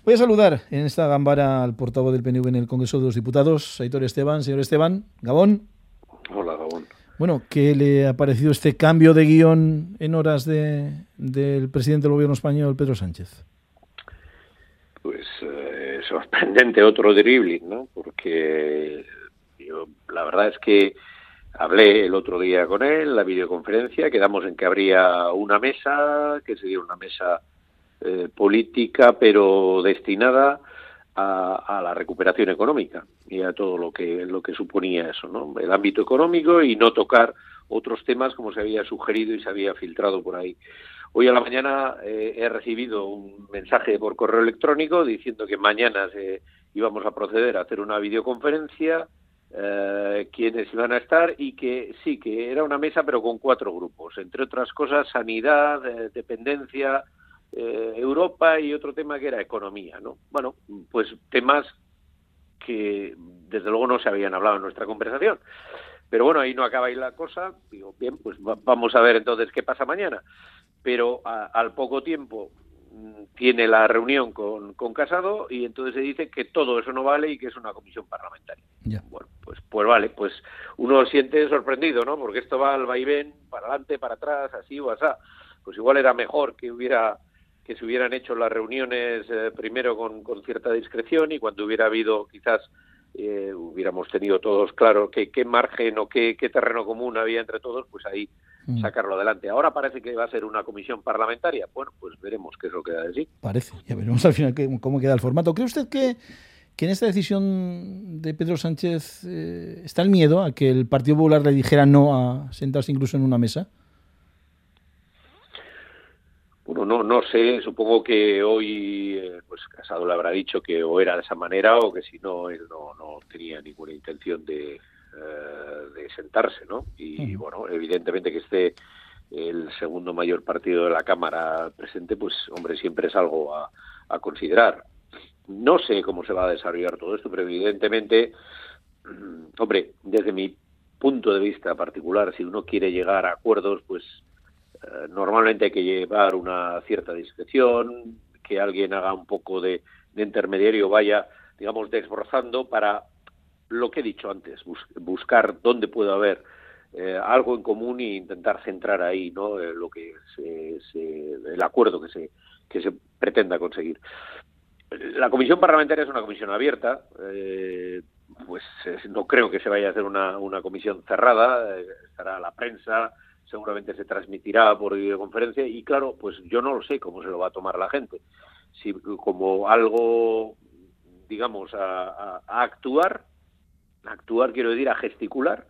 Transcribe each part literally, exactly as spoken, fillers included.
Voy a saludar en esta gambara al portavoz del P N V en el Congreso de los Diputados, Aitor Esteban. Señor Esteban, Gabón. Hola, Gabón. Bueno, ¿qué le ha parecido este cambio de guión en horas de, del presidente del gobierno español, Pedro Sánchez? Pues eh, sorprendente, otro dribbling, ¿no? Porque yo, la verdad es que hablé el otro día con él, la videoconferencia, quedamos en que habría una mesa, que sería una mesa eh, política, pero destinada a, a la recuperación económica y a todo lo que lo que suponía eso, ¿no? El ámbito económico y no tocar otros temas como se había sugerido y se había filtrado por ahí. Hoy a la mañana eh, he recibido un mensaje por correo electrónico diciendo que mañana se, íbamos a proceder a hacer una videoconferencia, eh, quiénes iban a estar, y que sí, que era una mesa pero con cuatro grupos, entre otras cosas sanidad, eh, dependencia, eh, Europa y otro tema que era economía, ¿no? Bueno, pues temas que desde luego no se habían hablado en nuestra conversación. Pero bueno, ahí no acaba ahí la cosa. Digo, bien, pues va, vamos a ver entonces qué pasa mañana. Pero a, al poco tiempo tiene la reunión con, con Casado y entonces se dice que todo eso no vale y que es una comisión parlamentaria. Ya. Bueno, pues pues vale, pues uno se siente sorprendido, ¿no? Porque esto va al vaivén, para adelante, para atrás, así o así. Pues igual era mejor que hubiera que se hubieran hecho las reuniones eh, primero con, con cierta discreción, y cuando hubiera habido quizás eh, hubiéramos tenido todos claro qué, qué margen o qué, qué terreno común había entre todos, pues ahí mm. sacarlo adelante. Ahora parece que va a ser una comisión parlamentaria. Bueno, pues veremos qué es lo que da de sí. Parece, ya veremos al final qué, cómo queda el formato. ¿Cree usted que, que en esta decisión de Pedro Sánchez eh, está el miedo a que el Partido Popular le dijera no a sentarse incluso en una mesa? Bueno, no, no sé, supongo que hoy eh, pues Casado le habrá dicho que o era de esa manera o que si no, él no, no tenía ninguna intención de, eh, de sentarse, ¿no? Y uh-huh. bueno, evidentemente que esté el segundo mayor partido de la Cámara presente, pues hombre, siempre es algo a, a considerar. No sé cómo se va a desarrollar todo esto, pero evidentemente, hombre, desde mi punto de vista particular, si uno quiere llegar a acuerdos, pues Uh, normalmente hay que llevar una cierta discreción, que alguien haga un poco de, de intermediario, vaya, digamos, desbrozando para lo que he dicho antes, bus buscar dónde puede haber eh, algo en común e intentar centrar ahí, ¿no? Eh, lo que se, se, el acuerdo que se que se pretenda conseguir. La comisión parlamentaria es una comisión abierta, eh, pues eh, no creo que se vaya a hacer una, una comisión cerrada, eh, estará la prensa, seguramente se transmitirá por videoconferencia y claro, pues yo no lo sé cómo se lo va a tomar la gente. Si como algo, digamos, a, a, a actuar, a actuar quiero decir a gesticular,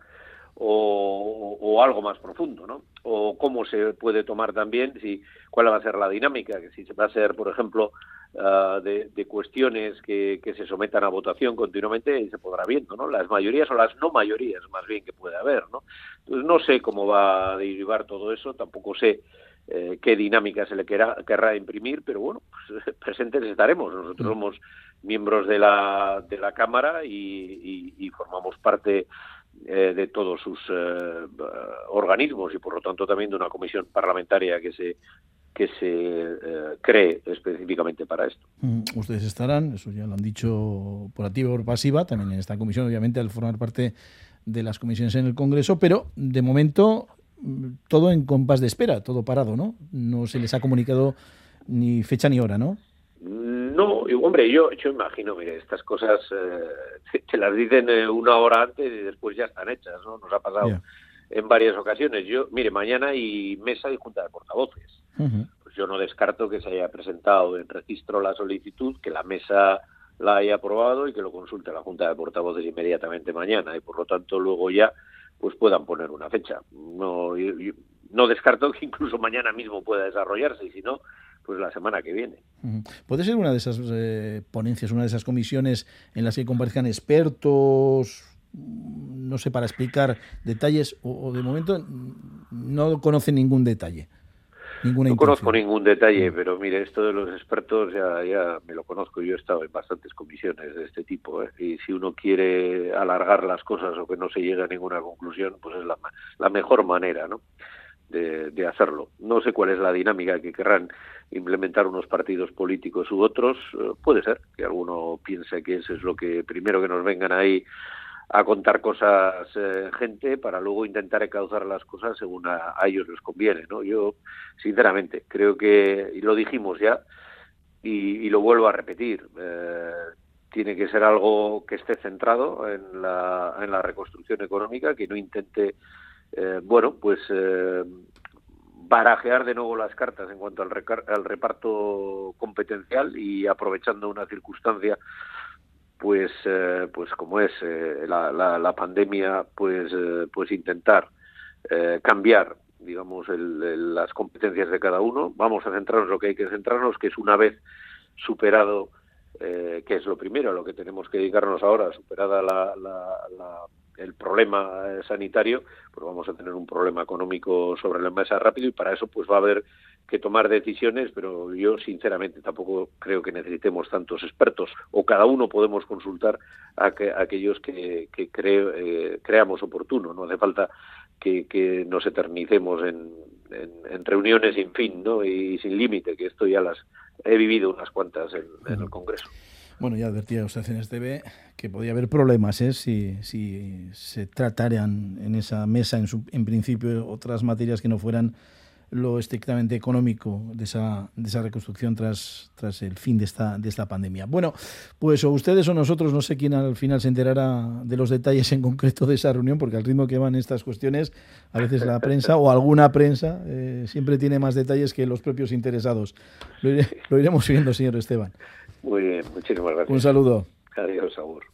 o, o, o algo más profundo, ¿no? O cómo se puede tomar también, si cuál va a ser la dinámica, que si se va a ser, por ejemplo, uh, de, de cuestiones que, que se sometan a votación continuamente y se podrá viendo, ¿no? Las mayorías o las no mayorías, más bien, que puede haber, ¿no? Entonces no sé cómo va a derivar todo eso, tampoco sé eh, qué dinámica se le querrá, querrá imprimir, pero bueno, pues, presentes estaremos. Nosotros somos miembros de la, de la Cámara y, y, y formamos parte Eh, de todos sus eh, organismos y por lo tanto también de una comisión parlamentaria que se que se eh, cree específicamente para esto. Mm, ustedes estarán, eso ya lo han dicho por activa o por pasiva, también en esta comisión, obviamente, al formar parte de las comisiones en el Congreso, pero de momento todo en compás de espera, todo parado, ¿no? No se les ha comunicado ni fecha ni hora, ¿no? No, hombre, yo, yo imagino, mire, estas cosas eh, te, te las dicen eh, una hora antes y después ya están hechas, ¿no? Nos ha pasado yeah. en varias ocasiones. Yo, mire, mañana hay mesa y junta de portavoces. Uh-huh. Pues yo no descarto que se haya presentado en registro la solicitud, que la mesa la haya aprobado y que lo consulte la junta de portavoces inmediatamente mañana y por lo tanto luego ya pues puedan poner una fecha. No, yo, yo, no descarto que incluso mañana mismo pueda desarrollarse y si no, pues la semana que viene. ¿Puede ser una de esas eh, ponencias, una de esas comisiones en las que comparezcan expertos, no sé, para explicar detalles o, o de momento no conoce ningún detalle? Ninguna no intención. Conozco ningún detalle, pero mire, esto de los expertos ya, ya me lo conozco. Yo he estado en bastantes comisiones de este tipo, ¿eh? Y si uno quiere alargar las cosas o que no se llegue a ninguna conclusión, pues es la, la mejor manera, ¿no? de, de hacerlo. No sé cuál es la dinámica que querrán implementar unos partidos políticos u otros. Eh, puede ser que alguno piense que eso es lo que primero que nos vengan ahí a contar cosas eh, gente para luego intentar encauzar las cosas según a, a ellos les conviene, ¿no? Yo, sinceramente, creo que, y lo dijimos ya, y, y lo vuelvo a repetir, eh, tiene que ser algo que esté centrado en la, en la reconstrucción económica, que no intente, eh, bueno, pues eh, barajear de nuevo las cartas en cuanto al, recar- al reparto competencial y aprovechando una circunstancia pues eh, pues como es eh, la, la, la pandemia, pues eh, pues intentar eh, cambiar, digamos, el, el, las competencias de cada uno. Vamos a centrarnos en lo que hay que centrarnos, que es una vez superado, eh, que es lo primero a lo que tenemos que dedicarnos ahora, superada la, la, la, el problema sanitario, pues vamos a tener un problema económico sobre la mesa rápido, y para eso pues va a haber que tomar decisiones, pero yo sinceramente tampoco creo que necesitemos tantos expertos, o cada uno podemos consultar a, que, a aquellos que, que creo, eh, creamos oportuno. No hace falta que, que nos eternicemos en, en, en reuniones sin fin, ¿no? y sin límite, que esto ya las he vivido unas cuantas en, en el Congreso. Bueno, ya advertía usted en este B que podía haber problemas ¿eh? si, si se trataran en esa mesa, en, su, en principio, otras materias que no fueran lo estrictamente económico de esa, de esa reconstrucción tras, tras el fin de esta, de esta pandemia. Bueno, pues o ustedes o nosotros, no sé quién al final se enterará de los detalles en concreto de esa reunión, porque al ritmo que van estas cuestiones, a veces la prensa o alguna prensa eh, siempre tiene más detalles que los propios interesados. Lo, iré, lo iremos viendo, señor Esteban. Muy bien, muchísimas gracias. Un saludo. Adiós, Saúl.